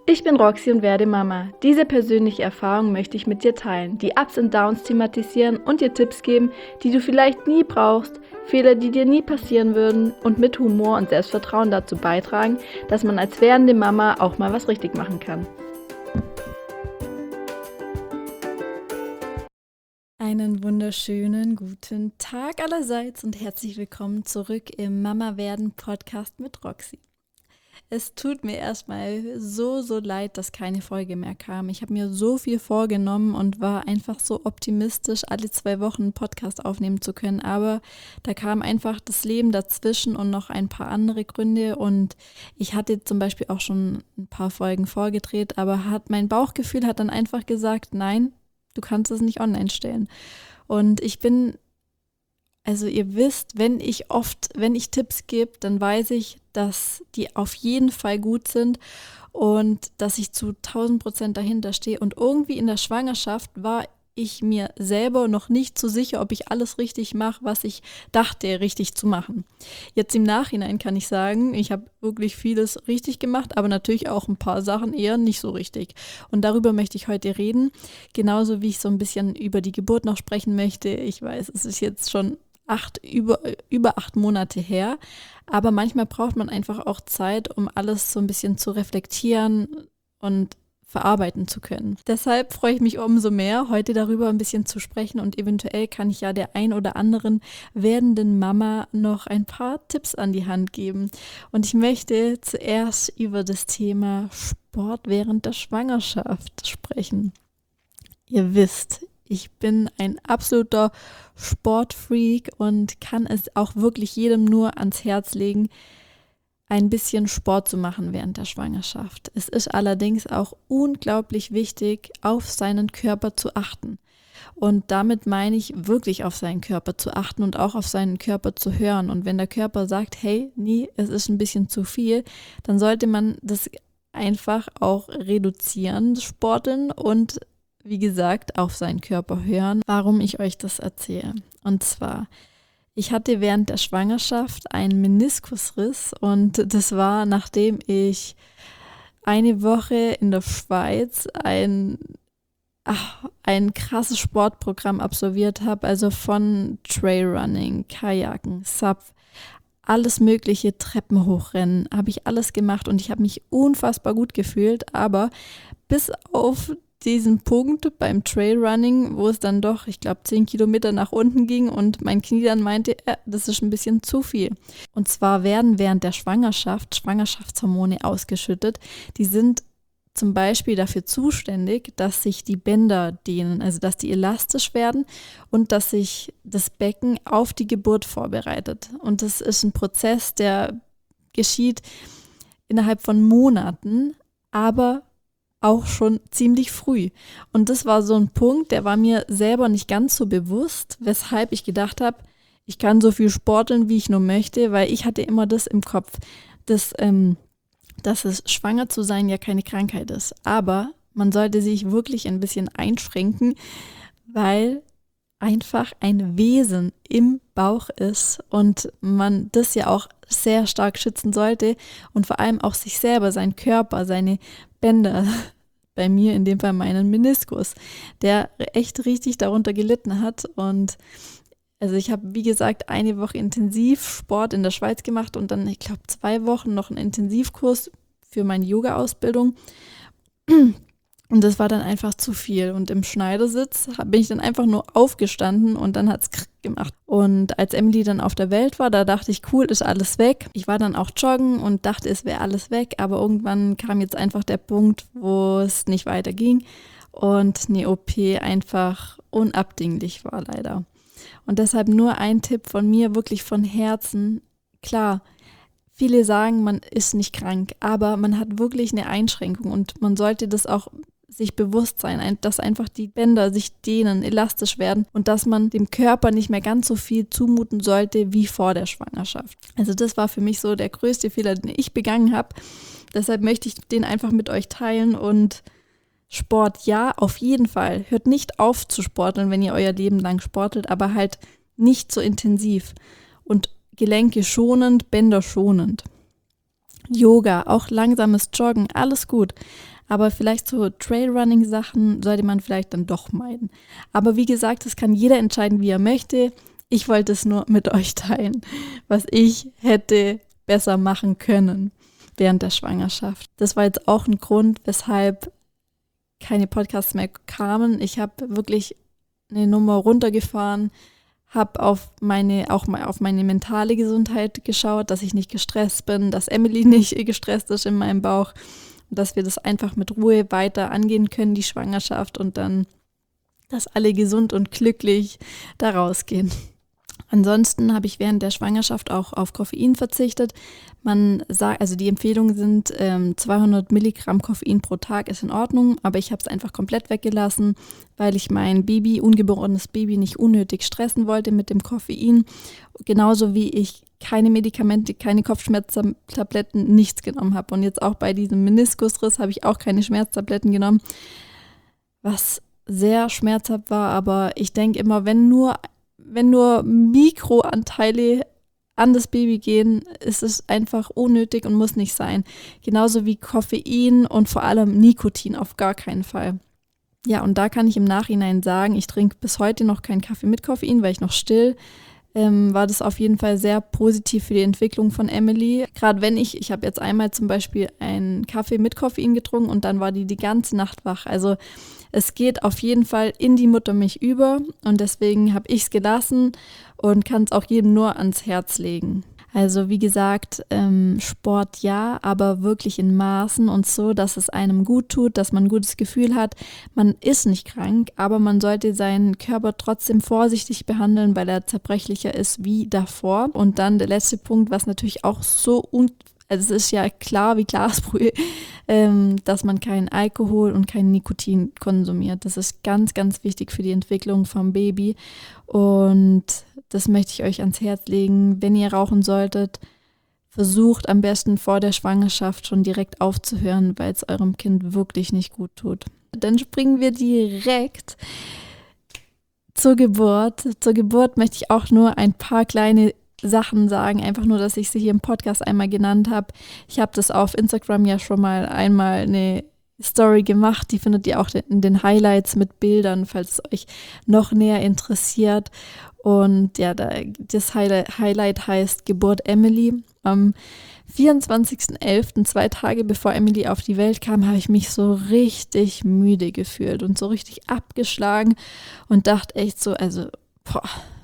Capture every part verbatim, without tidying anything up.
Ich bin Roxy und werde Mama. Diese persönliche Erfahrung möchte ich mit dir teilen, die Ups und Downs thematisieren und dir Tipps geben, die du vielleicht nie brauchst, Fehler, die dir nie passieren würden und mit Humor und Selbstvertrauen dazu beitragen, dass man als werdende Mama auch mal was richtig machen kann. Einen wunderschönen guten Tag allerseits und herzlich willkommen zurück im Mama-werden-Podcast mit Roxy. Es tut mir erstmal so, so leid, dass keine Folge mehr kam. Ich habe mir so viel vorgenommen und war einfach so optimistisch, alle zwei Wochen einen Podcast aufnehmen zu können. Aber da kam einfach das Leben dazwischen und noch ein paar andere Gründe. Und ich hatte zum Beispiel auch schon ein paar Folgen vorgedreht, aber hat mein Bauchgefühl hat dann einfach gesagt, nein, du kannst es nicht online stellen. Und ich bin... Also ihr wisst, wenn ich oft, wenn ich Tipps gebe, dann weiß ich, dass die auf jeden Fall gut sind und dass ich zu tausend Prozent dahinter stehe. Und irgendwie in der Schwangerschaft war ich mir selber noch nicht so sicher, ob ich alles richtig mache, was ich dachte, richtig zu machen. Jetzt im Nachhinein kann ich sagen, ich habe wirklich vieles richtig gemacht, aber natürlich auch ein paar Sachen eher nicht so richtig. Und darüber möchte ich heute reden, genauso wie ich so ein bisschen über die Geburt noch sprechen möchte. Ich weiß, es ist jetzt schon Acht, über, über acht Monate her, aber manchmal braucht man einfach auch Zeit, um alles so ein bisschen zu reflektieren und verarbeiten zu können. Deshalb freue ich mich umso mehr, heute darüber ein bisschen zu sprechen und eventuell kann ich ja der ein oder anderen werdenden Mama noch ein paar Tipps an die Hand geben. Und ich möchte zuerst über das Thema Sport während der Schwangerschaft sprechen. Ihr wisst, ich bin ein absoluter Sportfreak und kann es auch wirklich jedem nur ans Herz legen, ein bisschen Sport zu machen während der Schwangerschaft. Es ist allerdings auch unglaublich wichtig, auf seinen Körper zu achten. Und damit meine ich wirklich auf seinen Körper zu achten und auch auf seinen Körper zu hören. Und wenn der Körper sagt, hey, nee, es ist ein bisschen zu viel, dann sollte man das einfach auch reduzieren, Sporteln und wie gesagt, auf seinen Körper hören, warum ich euch das erzähle. Und zwar, ich hatte während der Schwangerschaft einen Meniskusriss und das war, nachdem ich eine Woche in der Schweiz ein, ach, ein krasses Sportprogramm absolviert habe, also von Trailrunning, Kajaken, Sub, alles mögliche, Treppen hochrennen, habe ich alles gemacht und ich habe mich unfassbar gut gefühlt, aber bis auf diesen Punkt beim Trailrunning, wo es dann doch, ich glaube, zehn Kilometer nach unten ging und mein Knie dann meinte, äh, das ist ein bisschen zu viel. Und zwar werden während der Schwangerschaft Schwangerschaftshormone ausgeschüttet. Die sind zum Beispiel dafür zuständig, dass sich die Bänder dehnen, also dass die elastisch werden und dass sich das Becken auf die Geburt vorbereitet. Und das ist ein Prozess, der geschieht innerhalb von Monaten, aber auch schon ziemlich früh. Und das war so ein Punkt, der war mir selber nicht ganz so bewusst, weshalb ich gedacht habe, ich kann so viel sporteln, wie ich nur möchte, weil ich hatte immer das im Kopf, dass, ähm, dass es schwanger zu sein ja keine Krankheit ist. Aber man sollte sich wirklich ein bisschen einschränken, weil einfach ein Wesen im Bauch ist und man das ja auch sehr stark schützen sollte und vor allem auch sich selber, seinen Körper, seine Bänder, bei mir in dem Fall meinen Meniskus, der echt richtig darunter gelitten hat. Und also ich habe, wie gesagt, eine Woche Intensivsport in der Schweiz gemacht und dann, ich glaube, zwei Wochen noch einen Intensivkurs für meine Yoga-Ausbildung. Und das war dann einfach zu viel. Und im Schneidersitz bin ich dann einfach nur aufgestanden und dann hat es gemacht. Und als Emily dann auf der Welt war, da dachte ich, cool, ist alles weg. Ich war dann auch joggen und dachte, es wäre alles weg. Aber irgendwann kam jetzt einfach der Punkt, wo es nicht weiterging und eine O P einfach unabdinglich war leider. Und deshalb nur ein Tipp von mir, wirklich von Herzen. Klar, viele sagen, man ist nicht krank, aber man hat wirklich eine Einschränkung und man sollte das auch sich bewusst sein, dass einfach die Bänder sich dehnen, elastisch werden und dass man dem Körper nicht mehr ganz so viel zumuten sollte wie vor der Schwangerschaft. Also das war für mich so der größte Fehler, den ich begangen habe. Deshalb möchte ich den einfach mit euch teilen und Sport, ja, auf jeden Fall. Hört nicht auf zu sporteln, wenn ihr euer Leben lang sportelt, aber halt nicht so intensiv und Gelenke schonend, Bänder schonend. Yoga, auch langsames Joggen, alles gut. Aber vielleicht so Trailrunning-Sachen sollte man vielleicht dann doch meiden. Aber wie gesagt, das kann jeder entscheiden, wie er möchte. Ich wollte es nur mit euch teilen, was ich hätte besser machen können während der Schwangerschaft. Das war jetzt auch ein Grund, weshalb keine Podcasts mehr kamen. Ich habe wirklich eine Nummer runtergefahren, habe auf meine, auch mal auf meine mentale Gesundheit geschaut, dass ich nicht gestresst bin, dass Emily nicht gestresst ist in meinem Bauch und dass wir das einfach mit Ruhe weiter angehen können, die Schwangerschaft, und dann, dass alle gesund und glücklich da rausgehen. Ansonsten habe ich während der Schwangerschaft auch auf Koffein verzichtet. Man sagt, also die Empfehlungen sind ähm, zweihundert Milligramm Koffein pro Tag ist in Ordnung, aber ich habe es einfach komplett weggelassen, weil ich mein Baby, ungeborenes Baby, nicht unnötig stressen wollte mit dem Koffein. Genauso wie ich keine Medikamente, keine Kopfschmerztabletten, nichts genommen habe. Und jetzt auch bei diesem Meniskusriss habe ich auch keine Schmerztabletten genommen, was sehr schmerzhaft war. Aber ich denke immer, wenn nur Wenn nur Mikroanteile an das Baby gehen, ist es einfach unnötig und muss nicht sein. Genauso wie Koffein und vor allem Nikotin auf gar keinen Fall. Ja, und da kann ich im Nachhinein sagen, ich trinke bis heute noch keinen Kaffee mit Koffein, weil ich noch still. Ähm, war das auf jeden Fall sehr positiv für die Entwicklung von Emily. Gerade wenn ich, ich habe jetzt einmal zum Beispiel einen Kaffee mit Koffein getrunken und dann war die die ganze Nacht wach. Also es geht auf jeden Fall in die Muttermilch über und deswegen habe ich es gelassen und kann es auch jedem nur ans Herz legen. Also wie gesagt, ähm, Sport ja, aber wirklich in Maßen und so, dass es einem gut tut, dass man ein gutes Gefühl hat. Man ist nicht krank, aber man sollte seinen Körper trotzdem vorsichtig behandeln, weil er zerbrechlicher ist wie davor. Und dann der letzte Punkt, was natürlich auch so un Also es ist ja klar wie Glasbrühe, ähm, dass man keinen Alkohol und kein Nikotin konsumiert. Das ist ganz, ganz wichtig für die Entwicklung vom Baby. Und das möchte ich euch ans Herz legen. Wenn ihr rauchen solltet, versucht am besten vor der Schwangerschaft schon direkt aufzuhören, weil es eurem Kind wirklich nicht gut tut. Dann springen wir direkt zur Geburt. Zur Geburt möchte ich auch nur ein paar kleine Sachen sagen, einfach nur, dass ich sie hier im Podcast einmal genannt habe. Ich habe das auf Instagram ja schon mal einmal eine Story gemacht, die findet ihr auch in den Highlights mit Bildern, falls es euch noch näher interessiert. Und ja, da, das Highlight, Highlight heißt Geburt Emily. Am vierundzwanzigsten elften, zwei Tage bevor Emily auf die Welt kam, habe ich mich so richtig müde gefühlt und so richtig abgeschlagen und dachte echt so, also, boah,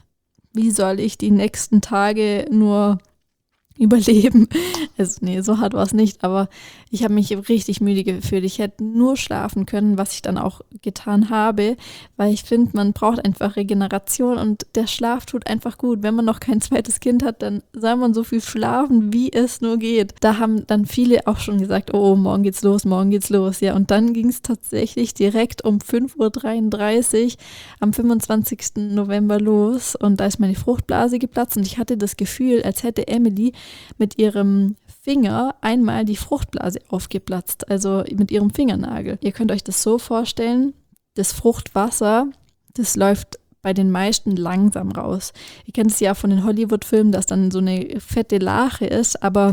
wie soll ich die nächsten Tage nur überleben? Also nee, so hart war es nicht, aber ich habe mich richtig müde gefühlt. Ich hätte nur schlafen können, was ich dann auch getan habe, weil ich finde, man braucht einfach Regeneration und der Schlaf tut einfach gut. Wenn man noch kein zweites Kind hat, dann soll man so viel schlafen, wie es nur geht. Da haben dann viele auch schon gesagt, oh, morgen geht's los, morgen geht's los. Ja, und dann ging es tatsächlich direkt um fünf Uhr dreiunddreißig am fünfundzwanzigsten November los und da ist meine Fruchtblase geplatzt und ich hatte das Gefühl, als hätte Emily mit ihrem Finger einmal die Fruchtblase aufgeplatzt, also mit ihrem Fingernagel. Ihr könnt euch das so vorstellen, das Fruchtwasser, das läuft bei den meisten langsam raus. Ihr kennt es ja von den Hollywood-Filmen, dass dann so eine fette Lache ist, aber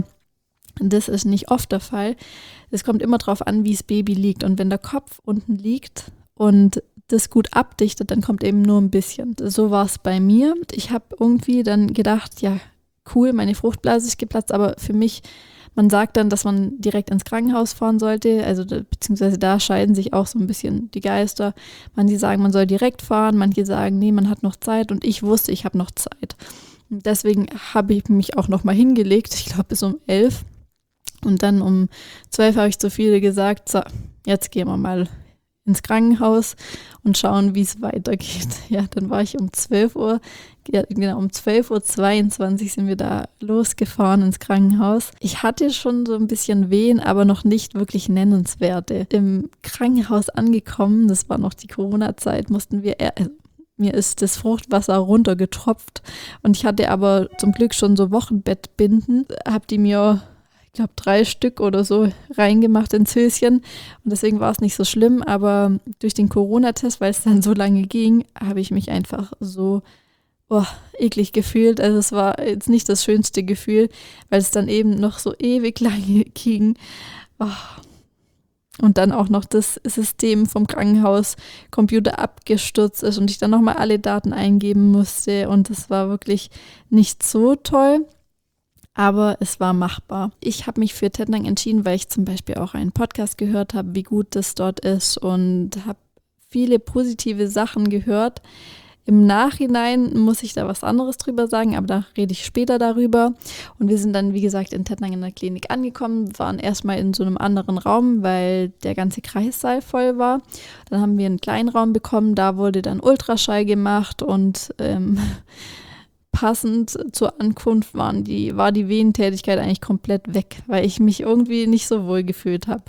das ist nicht oft der Fall. Es kommt immer darauf an, wie das Baby liegt. Und wenn der Kopf unten liegt und das gut abdichtet, dann kommt eben nur ein bisschen. So war es bei mir. Ich habe irgendwie dann gedacht, ja, cool, meine Fruchtblase ist geplatzt, aber für mich, man sagt dann, dass man direkt ins Krankenhaus fahren sollte, also beziehungsweise da scheiden sich auch so ein bisschen die Geister. Manche sagen, man soll direkt fahren, manche sagen, nee, man hat noch Zeit und ich wusste, ich habe noch Zeit. Und deswegen habe ich mich auch noch mal hingelegt, ich glaube bis um elf und dann um zwölf habe ich zu viele gesagt, so, jetzt gehen wir mal ins Krankenhaus und schauen, wie es weitergeht. Ja, dann war ich um zwölf Uhr, ja, genau, um zwölf Uhr zweiundzwanzig sind wir da losgefahren ins Krankenhaus. Ich hatte schon so ein bisschen Wehen, aber noch nicht wirklich nennenswerte. Im Krankenhaus angekommen, das war noch die Corona-Zeit, mussten wir, äh, mir ist das Fruchtwasser runtergetropft und ich hatte aber zum Glück schon so Wochenbettbinden, hab die mir ich glaube, drei Stück oder so reingemacht ins Höschen und deswegen war es nicht so schlimm, aber durch den Corona-Test, weil es dann so lange ging, habe ich mich einfach so oh, eklig gefühlt. Also es war jetzt nicht das schönste Gefühl, weil es dann eben noch so ewig lange ging. Oh. und dann auch noch das System vom Krankenhauscomputer abgestürzt ist und ich dann nochmal alle Daten eingeben musste und das war wirklich nicht so toll, aber es war machbar. Ich habe mich für Tettnang entschieden, weil ich zum Beispiel auch einen Podcast gehört habe, wie gut das dort ist und habe viele positive Sachen gehört. Im Nachhinein muss ich da was anderes drüber sagen, aber da rede ich später darüber. Und wir sind dann, wie gesagt, in Tettnang in der Klinik angekommen, waren erstmal in so einem anderen Raum, weil der ganze Kreissaal voll war. Dann haben wir einen kleinen Raum bekommen, da wurde dann Ultraschall gemacht und ähm, passend zur Ankunft waren die, war die Venentätigkeit eigentlich komplett weg, weil ich mich irgendwie nicht so wohl gefühlt habe.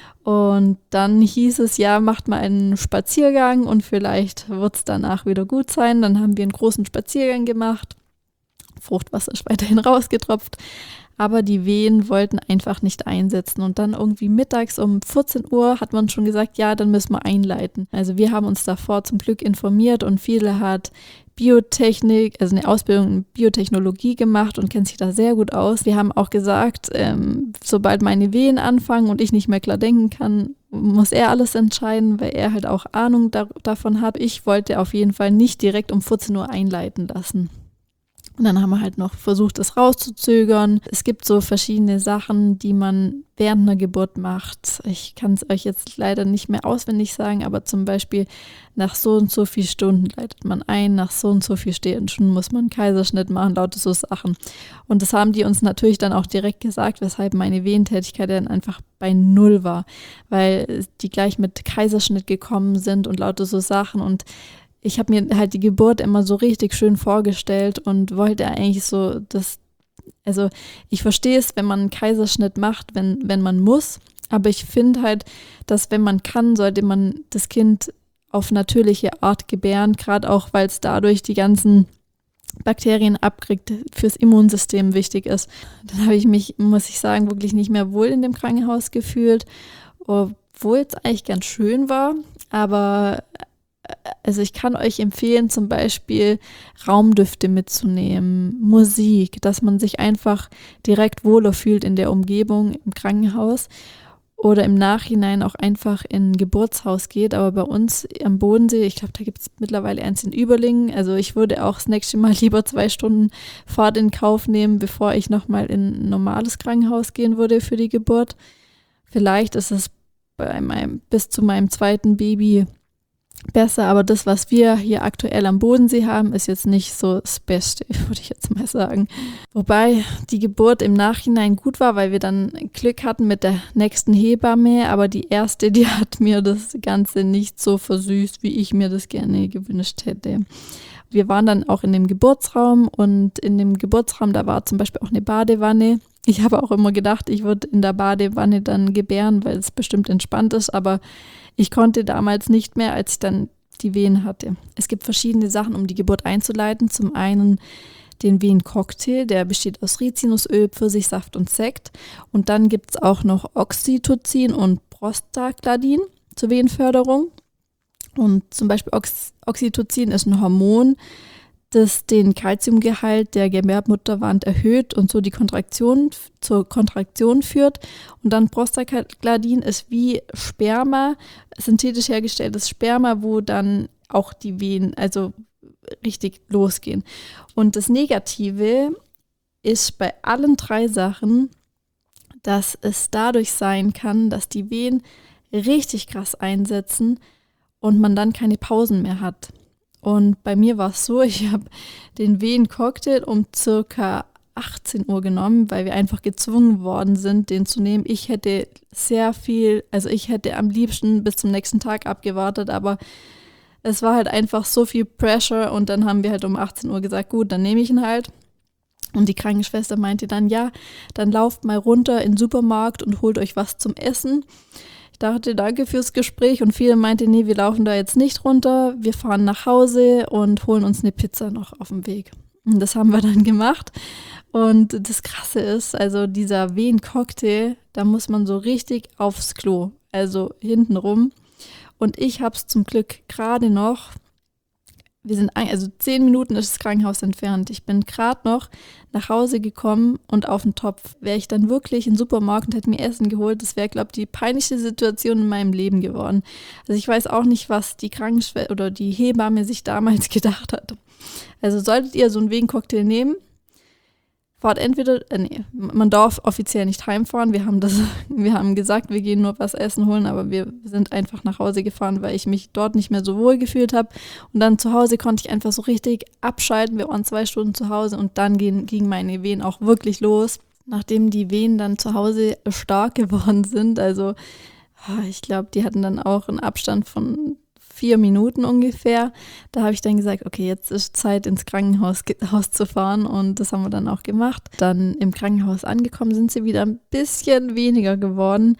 Und dann hieß es, ja, macht mal einen Spaziergang und vielleicht wird es danach wieder gut sein. Dann haben wir einen großen Spaziergang gemacht. Fruchtwasser ist weiterhin rausgetropft. Aber die Wehen wollten einfach nicht einsetzen. Und dann irgendwie mittags um vierzehn Uhr hat man schon gesagt, ja, dann müssen wir einleiten. Also wir haben uns davor zum Glück informiert und viele hat Biotechnik, also eine Ausbildung in Biotechnologie gemacht und kennt sich da sehr gut aus. Wir haben auch gesagt, ähm, sobald meine Wehen anfangen und ich nicht mehr klar denken kann, muss er alles entscheiden, weil er halt auch Ahnung da- davon hat. Ich wollte auf jeden Fall nicht direkt um vierzehn Uhr einleiten lassen. Und dann haben wir halt noch versucht, das rauszuzögern. Es gibt so verschiedene Sachen, die man während einer Geburt macht. Ich kann es euch jetzt leider nicht mehr auswendig sagen, aber zum Beispiel nach so und so viel Stunden leitet man ein, nach so und so viel Stunden muss man einen Kaiserschnitt machen, lauter so Sachen. Und das haben die uns natürlich dann auch direkt gesagt, weshalb meine Wehentätigkeit dann einfach bei Null war, weil die gleich mit Kaiserschnitt gekommen sind und lauter so Sachen und ich habe mir halt die Geburt immer so richtig schön vorgestellt und wollte eigentlich so das, also ich verstehe es, wenn man einen Kaiserschnitt macht, wenn, wenn man muss, aber ich finde halt, dass wenn man kann, sollte man das Kind auf natürliche Art gebären, gerade auch, weil es dadurch die ganzen Bakterien abkriegt, fürs Immunsystem wichtig ist. Dann habe ich mich, muss ich sagen, wirklich nicht mehr wohl in dem Krankenhaus gefühlt, obwohl es eigentlich ganz schön war, aber also ich kann euch empfehlen, zum Beispiel Raumdüfte mitzunehmen, Musik, dass man sich einfach direkt wohler fühlt in der Umgebung im Krankenhaus oder im Nachhinein auch einfach in ein Geburtshaus geht. Aber bei uns am Bodensee, ich glaube, da gibt es mittlerweile eins in Überlingen. Also ich würde auch das nächste Mal lieber zwei Stunden Fahrt in Kauf nehmen, bevor ich nochmal in ein normales Krankenhaus gehen würde für die Geburt. Vielleicht ist es bei meinem, bis zu meinem zweiten Baby besser, aber das, was wir hier aktuell am Bodensee haben, ist jetzt nicht so das Beste, würde ich jetzt mal sagen. Wobei die Geburt im Nachhinein gut war, weil wir dann Glück hatten mit der nächsten Hebamme, aber die erste, die hat mir das Ganze nicht so versüßt, wie ich mir das gerne gewünscht hätte. Wir waren dann auch in dem Geburtsraum und in dem Geburtsraum, da war zum Beispiel auch eine Badewanne. Ich habe auch immer gedacht, ich würde in der Badewanne dann gebären, weil es bestimmt entspannt ist, aber ich konnte damals nicht mehr, als ich dann die Wehen hatte. Es gibt verschiedene Sachen, um die Geburt einzuleiten. Zum einen den Wehencocktail, der besteht aus Rizinusöl, Pfirsichsaft und Sekt. Und dann gibt es auch noch Oxytocin und Prostaglandin zur Wehenförderung. Und zum Beispiel Ox- Oxytocin ist ein Hormon, das den Kalziumgehalt der Gebärmutterwand erhöht und so die Kontraktion zur Kontraktion führt. Und dann Prostaglandin ist wie Sperma, synthetisch hergestelltes Sperma, wo dann auch die Wehen also richtig losgehen. Und das Negative ist bei allen drei Sachen, dass es dadurch sein kann, dass die Wehen richtig krass einsetzen und man dann keine Pausen mehr hat. Und bei mir war es so, ich habe den Wehencocktail um circa achtzehn Uhr genommen, weil wir einfach gezwungen worden sind, den zu nehmen. Ich hätte sehr viel, also ich hätte am liebsten bis zum nächsten Tag abgewartet, aber es war halt einfach so viel Pressure und dann haben wir halt um achtzehn Uhr gesagt, gut, dann nehme ich ihn halt. Und die Krankenschwester meinte dann, ja, dann lauft mal runter in den Supermarkt und holt euch was zum Essen. Ich dachte, danke fürs Gespräch und viele meinten, nee, wir laufen da jetzt nicht runter, wir fahren nach Hause und holen uns eine Pizza noch auf dem Weg. Und das haben wir dann gemacht und das Krasse ist, also dieser Wehencocktail, da muss man so richtig aufs Klo, also hintenrum und ich habe es zum Glück gerade noch wir sind, ein, also zehn Minuten ist das Krankenhaus entfernt. Ich bin gerade noch nach Hause gekommen und auf den Topf. Wäre ich dann wirklich in den Supermarkt und hätte mir Essen geholt, das wäre, glaube ich, die peinlichste Situation in meinem Leben geworden. Also ich weiß auch nicht, was die Krankenschwester oder die Hebamme sich damals gedacht hat. Also solltet ihr so einen Wehencocktail nehmen, fahrt entweder, äh, nee, man darf offiziell nicht heimfahren. Wir haben das, wir haben gesagt, wir gehen nur was essen holen, aber wir sind einfach nach Hause gefahren, weil ich mich dort nicht mehr so wohl gefühlt habe. Und dann zu Hause konnte ich einfach so richtig abschalten. Wir waren zwei Stunden zu Hause und dann gingen, gingen meine Wehen auch wirklich los. Nachdem die Wehen dann zu Hause stark geworden sind, also ich glaube, die hatten dann auch einen Abstand von vier Minuten ungefähr. Da habe ich dann gesagt, okay, jetzt ist Zeit, ins Krankenhaus ge- Haus zu fahren, und das haben wir dann auch gemacht. Dann im Krankenhaus angekommen, sind sie wieder ein bisschen weniger geworden,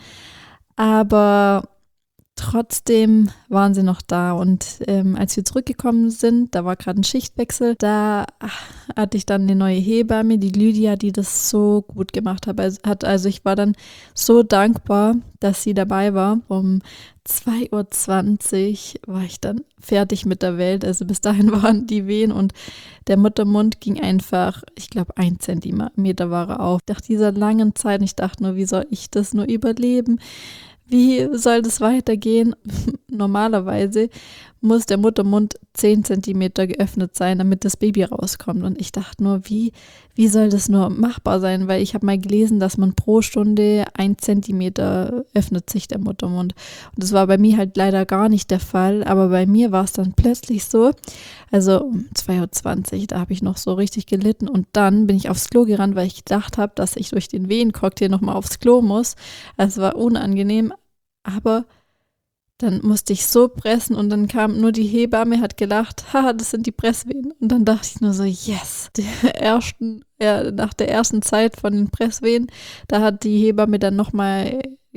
aber trotzdem waren sie noch da, und ähm, als wir zurückgekommen sind, da war gerade ein Schichtwechsel, da hatte ich dann eine neue Hebamme, die Lydia, die das so gut gemacht hat. Also, hat, also ich war dann so dankbar, dass sie dabei war. Um zwei Uhr zwanzig war ich dann fertig mit der Welt, also bis dahin waren die Wehen und der Muttermund ging einfach, ich glaube, ein Zentimeter war er auf. Nach dieser langen Zeit, ich dachte nur, wie soll ich das nur überleben? Wie soll das weitergehen? Normalerweise muss der Muttermund zehn Zentimeter geöffnet sein, damit das Baby rauskommt. Und ich dachte nur, wie, wie soll das nur machbar sein? Weil ich habe mal gelesen, dass man pro Stunde ein Zentimeter öffnet sich der Muttermund. Und das war bei mir halt leider gar nicht der Fall. Aber bei mir war es dann plötzlich so, also um zwei Uhr zwanzig, da habe ich noch so richtig gelitten. Und dann bin ich aufs Klo gerannt, weil ich gedacht habe, dass ich durch den Wehencocktail nochmal aufs Klo muss. Es war unangenehm, aber dann musste ich so pressen, und dann kam nur die Hebamme, hat gelacht, haha, das sind die Presswehen. Und dann dachte ich nur so, yes. Der ersten, ja, nach der ersten Zeit von den Presswehen, da hat die Hebamme dann nochmal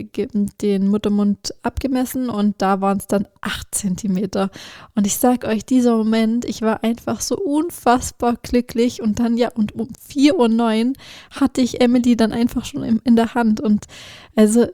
den Muttermund abgemessen, und da waren es dann acht Zentimeter. Und ich sag euch, dieser Moment, ich war einfach so unfassbar glücklich, und dann ja, und um vier Uhr neun hatte ich Emily dann einfach schon in, in der Hand, und also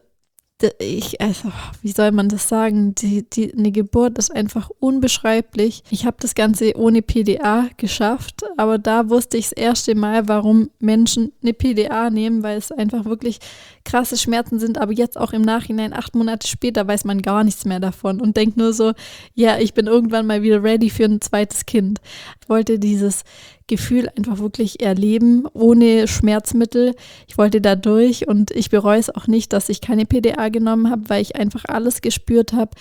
Ich, also, wie soll man das sagen? Die, die, eine Geburt ist einfach unbeschreiblich. Ich habe das Ganze ohne P D A geschafft, aber da wusste ich das erste Mal, warum Menschen eine P D A nehmen, weil es einfach wirklich krasse Schmerzen sind, aber jetzt auch im Nachhinein, acht Monate später, weiß man gar nichts mehr davon und denkt nur so, ja, ich bin irgendwann mal wieder ready für ein zweites Kind. Ich wollte dieses Gefühl einfach wirklich erleben, ohne Schmerzmittel. Ich wollte da durch, und ich bereue es auch nicht, dass ich keine P D A genommen habe, weil ich einfach alles gespürt habe.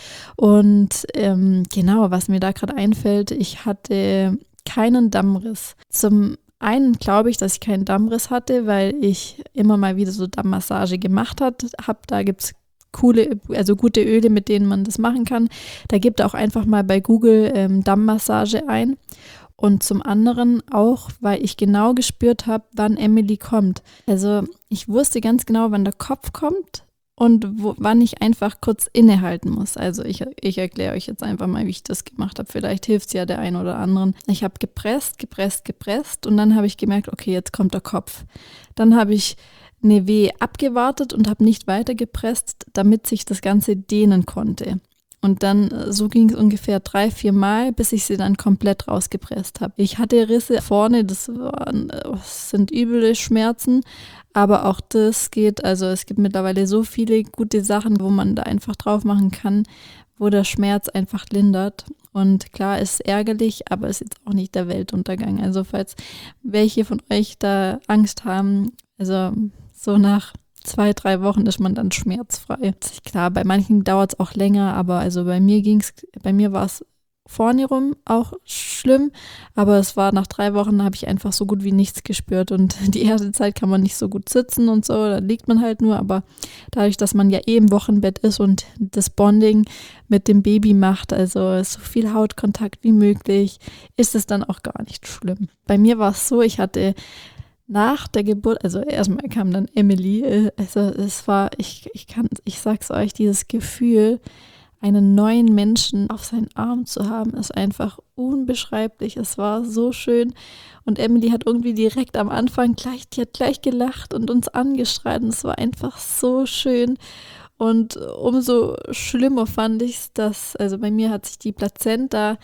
Und ähm, genau, was mir da gerade einfällt, ich hatte keinen Dammriss. Zum einen glaube ich, dass ich keinen Dammriss hatte, weil ich immer mal wieder so Dammmassage gemacht habe. Da gibt es coole, also gute Öle, mit denen man das machen kann. Da gibt auch einfach mal bei Google ähm, Dammmassage ein. Und zum anderen auch, weil ich genau gespürt habe, wann Emily kommt. Also ich wusste ganz genau, wann der Kopf kommt und wo, wann ich einfach kurz innehalten muss. Also ich, ich erkläre euch jetzt einfach mal, wie ich das gemacht habe. Vielleicht hilft es ja der einen oder anderen. Ich habe gepresst, gepresst, gepresst, und dann habe ich gemerkt, okay, jetzt kommt der Kopf. Dann habe ich eine Wehe abgewartet und habe nicht weiter gepresst, damit sich das Ganze dehnen konnte. Und dann, so ging es ungefähr drei, vier Mal, bis ich sie dann komplett rausgepresst habe. Ich hatte Risse vorne, das, waren, das sind üble Schmerzen, aber auch das geht, also es gibt mittlerweile so viele gute Sachen, wo man da einfach drauf machen kann, wo der Schmerz einfach lindert. Und klar, ist ärgerlich, aber ist jetzt auch nicht der Weltuntergang. Also falls welche von euch da Angst haben, also so nach zwei, drei Wochen ist man dann schmerzfrei. Klar, bei manchen dauert es auch länger, aber also bei mir ging's, bei mir war es vorne rum auch schlimm, aber es war nach drei Wochen, habe ich einfach so gut wie nichts gespürt, und die erste Zeit kann man nicht so gut sitzen und so, da liegt man halt nur, aber dadurch, dass man ja eh im Wochenbett ist und das Bonding mit dem Baby macht, also so viel Hautkontakt wie möglich, ist es dann auch gar nicht schlimm. Bei mir war es so, ich hatte nach der Geburt, also erstmal kam dann Emily, also es war, ich, ich kann, ich sag's euch, dieses Gefühl, einen neuen Menschen auf seinen Arm zu haben, ist einfach unbeschreiblich. Es war so schön, und Emily hat irgendwie direkt am Anfang gleich, die hat gleich gelacht und uns angeschrien, und es war einfach so schön. Und umso schlimmer fand ich es, dass, also bei mir hat sich die Plazenta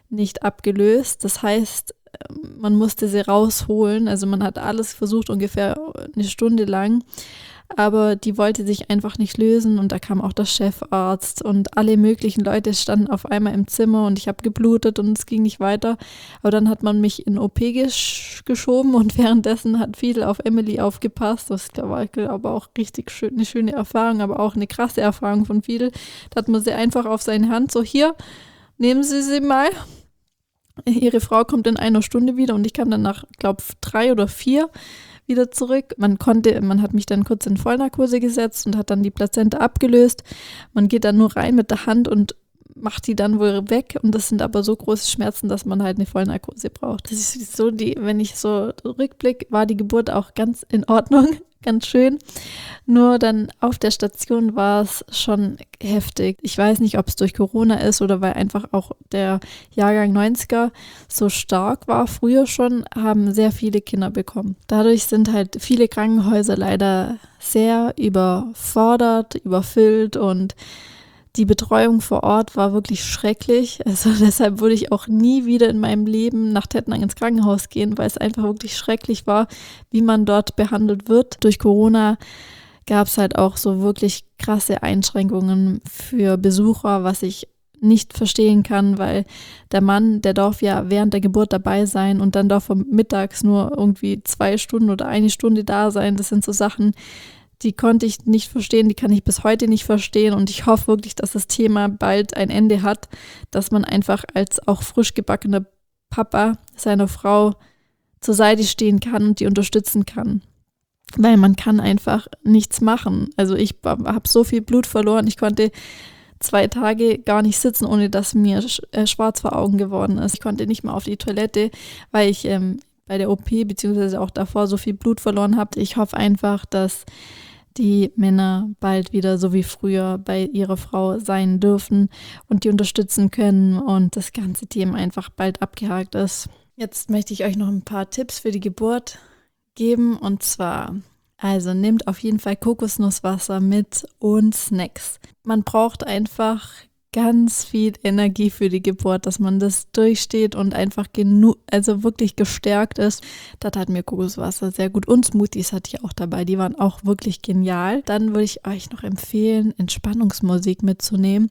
nicht abgelöst. Das heißt, man musste sie rausholen. Also man hat alles versucht, ungefähr eine Stunde lang. Aber die wollte sich einfach nicht lösen und da kam auch der Chefarzt und alle möglichen Leute standen auf einmal im Zimmer und ich habe geblutet und es ging nicht weiter. Aber dann hat man mich in O P gesch- geschoben und währenddessen hat Fiedel auf Emily aufgepasst. Das war, ich glaube, auch richtig schön, eine schöne Erfahrung, aber auch eine krasse Erfahrung von Fiedel. Da hat man sie einfach auf seine Hand so, hier, nehmen Sie sie mal. Ihre Frau kommt in einer Stunde wieder und ich kam dann nach, glaube ich, drei oder vier wieder zurück. Man konnte, man hat mich dann kurz in Vollnarkose gesetzt und hat dann die Plazenta abgelöst. Man geht dann nur rein mit der Hand und macht die dann wohl weg und das sind aber so große Schmerzen, dass man halt eine Vollnarkose braucht. Das ist so die, wenn ich so rückblicke, war die Geburt auch ganz in Ordnung, ganz schön. Nur dann auf der Station war es schon heftig. Ich weiß nicht, ob es durch Corona ist oder weil einfach auch der Jahrgang neunziger so stark war. Früher schon haben sehr viele Kinder bekommen. Dadurch sind halt viele Krankenhäuser leider sehr überfordert, überfüllt und die Betreuung vor Ort war wirklich schrecklich. Also deshalb würde ich auch nie wieder in meinem Leben nach Tettnang ins Krankenhaus gehen, weil es einfach wirklich schrecklich war, wie man dort behandelt wird. Durch Corona gab es halt auch so wirklich krasse Einschränkungen für Besucher, was ich nicht verstehen kann, weil der Mann, der darf ja während der Geburt dabei sein und dann darf er mittags nur irgendwie zwei Stunden oder eine Stunde da sein. Das sind so Sachen, die konnte ich nicht verstehen, die kann ich bis heute nicht verstehen und ich hoffe wirklich, dass das Thema bald ein Ende hat, dass man einfach als auch frisch gebackener Papa seiner Frau zur Seite stehen kann und die unterstützen kann. Weil man kann einfach nichts machen. Also ich habe so viel Blut verloren, ich konnte zwei Tage gar nicht sitzen, ohne dass mir schwarz vor Augen geworden ist. Ich konnte nicht mal auf die Toilette, weil ich ähm, bei der O P beziehungsweise auch davor so viel Blut verloren habe. Ich hoffe einfach, dass die Männer bald wieder so wie früher bei ihrer Frau sein dürfen und die unterstützen können und das ganze Thema einfach bald abgehakt ist. Jetzt möchte ich euch noch ein paar Tipps für die Geburt geben und zwar, also nehmt auf jeden Fall Kokosnusswasser mit und Snacks. Man braucht einfach ganz viel Energie für die Geburt, dass man das durchsteht und einfach genug, also wirklich gestärkt ist. Da tat mir Kokoswasser sehr gut und Smoothies hatte ich auch dabei, die waren auch wirklich genial. Dann würde ich euch noch empfehlen, Entspannungsmusik mitzunehmen,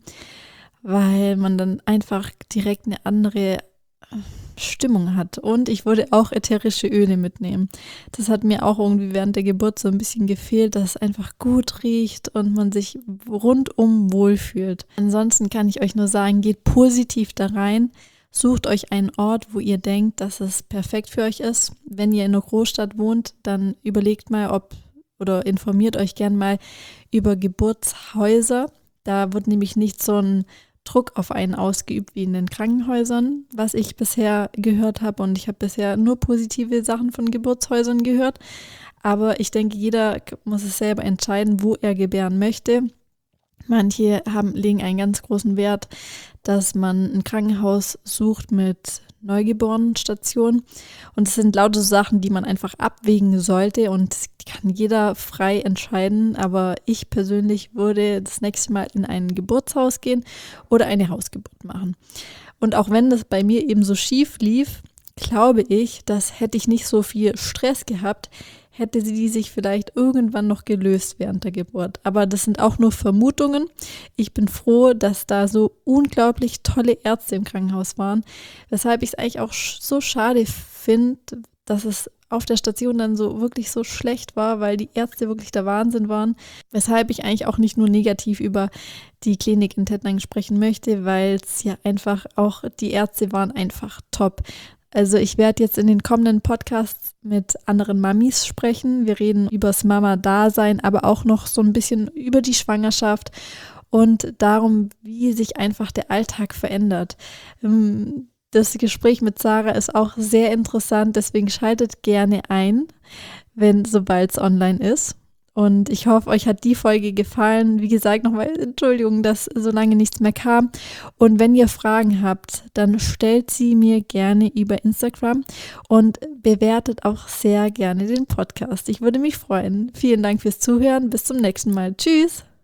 weil man dann einfach direkt eine andere Stimmung hat. Und ich würde auch ätherische Öle mitnehmen. Das hat mir auch irgendwie während der Geburt so ein bisschen gefehlt, dass es einfach gut riecht und man sich rundum wohlfühlt. Ansonsten kann ich euch nur sagen, geht positiv da rein. Sucht euch einen Ort, wo ihr denkt, dass es perfekt für euch ist. Wenn ihr in einer Großstadt wohnt, dann überlegt mal, ob oder informiert euch gern mal über Geburtshäuser. Da wird nämlich nicht so ein Druck auf einen ausgeübt wie in den Krankenhäusern, was ich bisher gehört habe und ich habe bisher nur positive Sachen von Geburtshäusern gehört, aber ich denke, jeder muss es selber entscheiden, wo er gebären möchte. Manche haben, legen einen ganz großen Wert, dass man ein Krankenhaus sucht mit Neugeborenenstation und es sind lauter Sachen, die man einfach abwägen sollte und das kann jeder frei entscheiden, aber ich persönlich würde das nächste Mal in ein Geburtshaus gehen oder eine Hausgeburt machen. Und auch wenn das bei mir eben so schief lief, glaube ich, dass hätte ich nicht so viel Stress gehabt, hätte sie sich vielleicht irgendwann noch gelöst während der Geburt. Aber das sind auch nur Vermutungen. Ich bin froh, dass da so unglaublich tolle Ärzte im Krankenhaus waren, weshalb ich es eigentlich auch so schade finde, dass es auf der Station dann so wirklich so schlecht war, weil die Ärzte wirklich der Wahnsinn waren, weshalb ich eigentlich auch nicht nur negativ über die Klinik in Tettnang sprechen möchte, weil es ja einfach auch, die Ärzte waren einfach top. Also ich werde jetzt in den kommenden Podcasts mit anderen Mamis sprechen. Wir reden über das Mama-Dasein, aber auch noch so ein bisschen über die Schwangerschaft und darum, wie sich einfach der Alltag verändert. Das Gespräch mit Sarah ist auch sehr interessant, deswegen schaltet gerne ein, wenn sobald es online ist. Und ich hoffe, euch hat die Folge gefallen. Wie gesagt, nochmal Entschuldigung, dass so lange nichts mehr kam. Und wenn ihr Fragen habt, dann stellt sie mir gerne über Instagram und bewertet auch sehr gerne den Podcast. Ich würde mich freuen. Vielen Dank fürs Zuhören. Bis zum nächsten Mal. Tschüss.